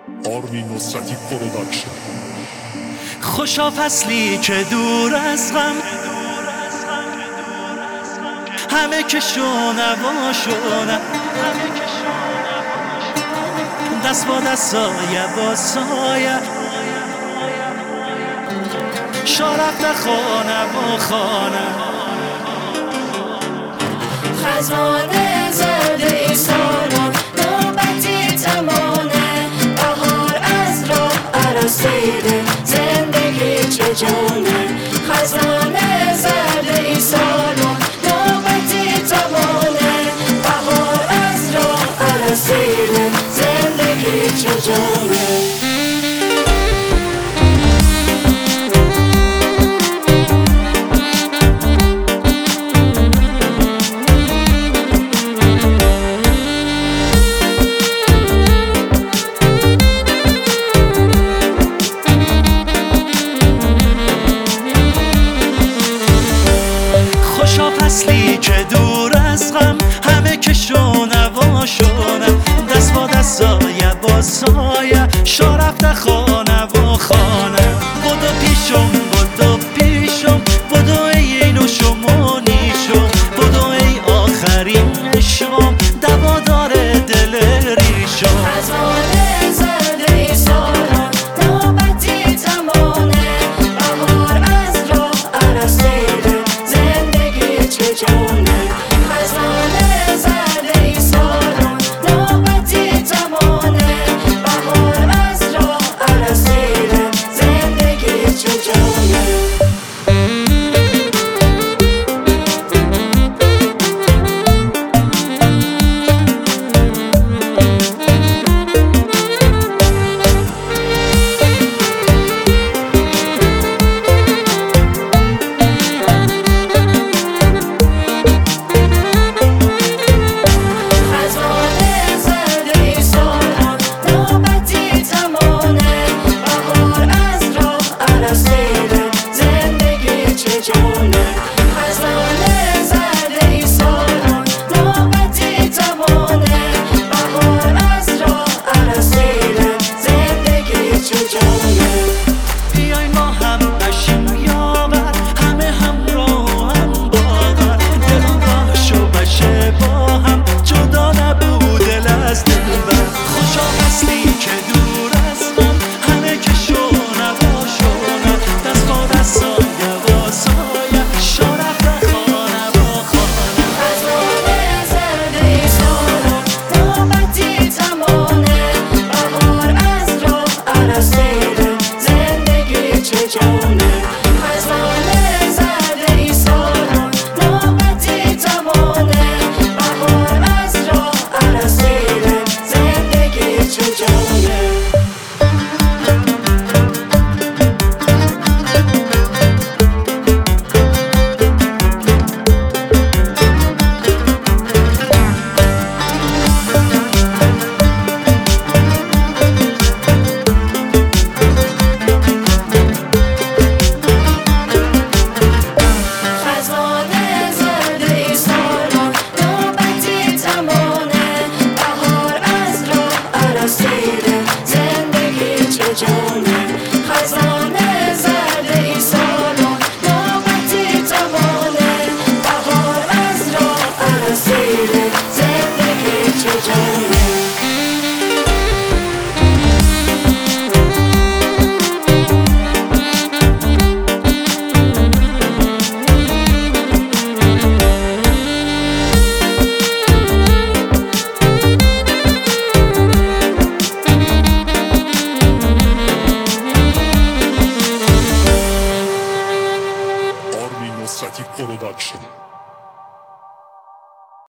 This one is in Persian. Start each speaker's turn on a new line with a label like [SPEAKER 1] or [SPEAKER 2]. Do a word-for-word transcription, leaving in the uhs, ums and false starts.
[SPEAKER 1] آرمین نصرتی پروداکشن.
[SPEAKER 2] خوشا فصلی که دور از غم، همه که شونوا شونم، دست با دست سایه با سایه، شارفت خانه با خانه.
[SPEAKER 3] خزان زرد ایسالان نوبتی تمانه، بهار از راه عرصیده زندگی چه جانه. خزان زرد ایسالان نوبتی تمانه، بهار از راه عرصیده زندگی چه جانه.
[SPEAKER 2] فصلی که دور از غم، همه که شونوا شونم، دست با دست سایه با سایه، شارفت خانه با خانه. بدو پیشم بدو پیشم، بدو ای اینو شما نیشم، بدو ای آخرین عشقم، دوادار دل ریشم.
[SPEAKER 3] خزانه زرد ایسالان نوبتی تمانه، بهار از راه عرصیده زندگی چه جانه. خزانه زرد ایسالان نوبتی تمانه، بهار از راه عرصیده زندگی چه جانه. خزانه زرد ایسالان نوبتی تمانه، بهار از راه عرصیده زندگی چه جانه.
[SPEAKER 1] آرمین نصرتی پروداکشن.